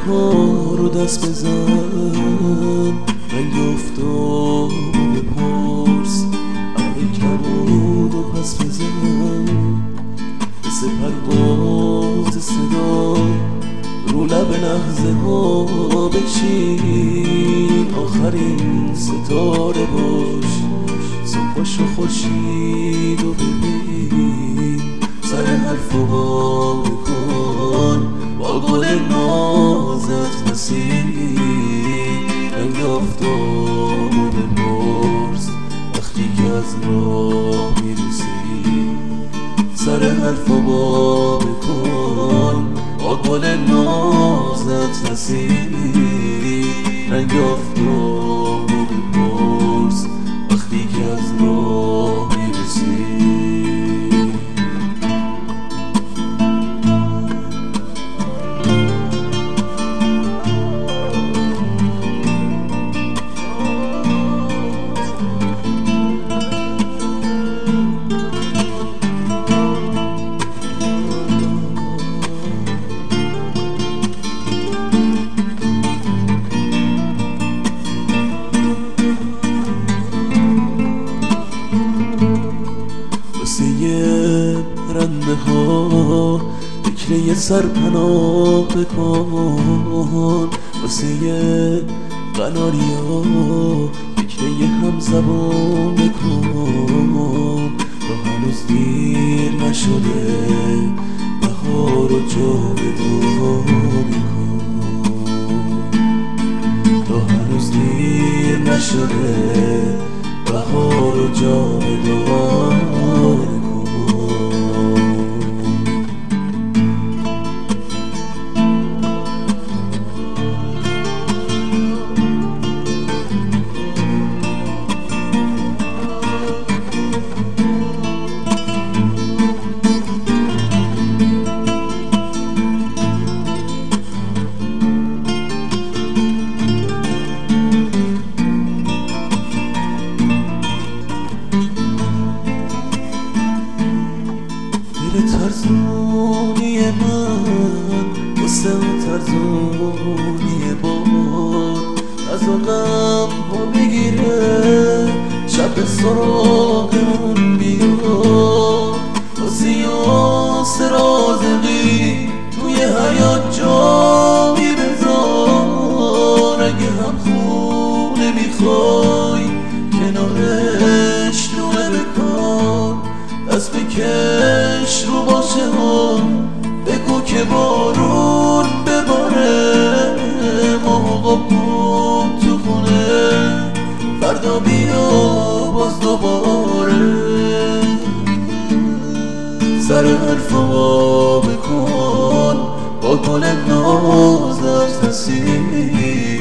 ها رو دست بزن، رنگ افتاد و بپرس، ابر کبود و پس بزن، مثل پرواز صدا رو لب لحظه ها بچین، آخرین ستاره باش، صبحش و خورشید و ببین، سر حرف و با بکن، با گل نازت نسیم، رنگ آفتاب و بپرس وقتی که از راه میرسی، سر حرف و با بکن، با گل نازت نسیم، رنگ آفتاب و بپرس وقتی که از راه میرسی. رنده ها فکر یه سرپناه بکن، واسه یه قناریا فکر یه همزبان بکن، تا هنوز دیر نشده بهار و جاودانی کن، تا هنوز دیر نشده بهار و جاودانی کن. ترزونی من واسه ترزونی باد، از غم ها میگیره شب سراغمون بیاد، واسه یاس رازقی توی حیات جایی بذار، اگه هم خونه میخوای کنارش لونه بکن، دست بکش رو باشه ها، بگو که بارون بباره، موقع بود تو خونه، فردا بیا باز دوباره، سر حرف و بکن، با گل نازت نسیم،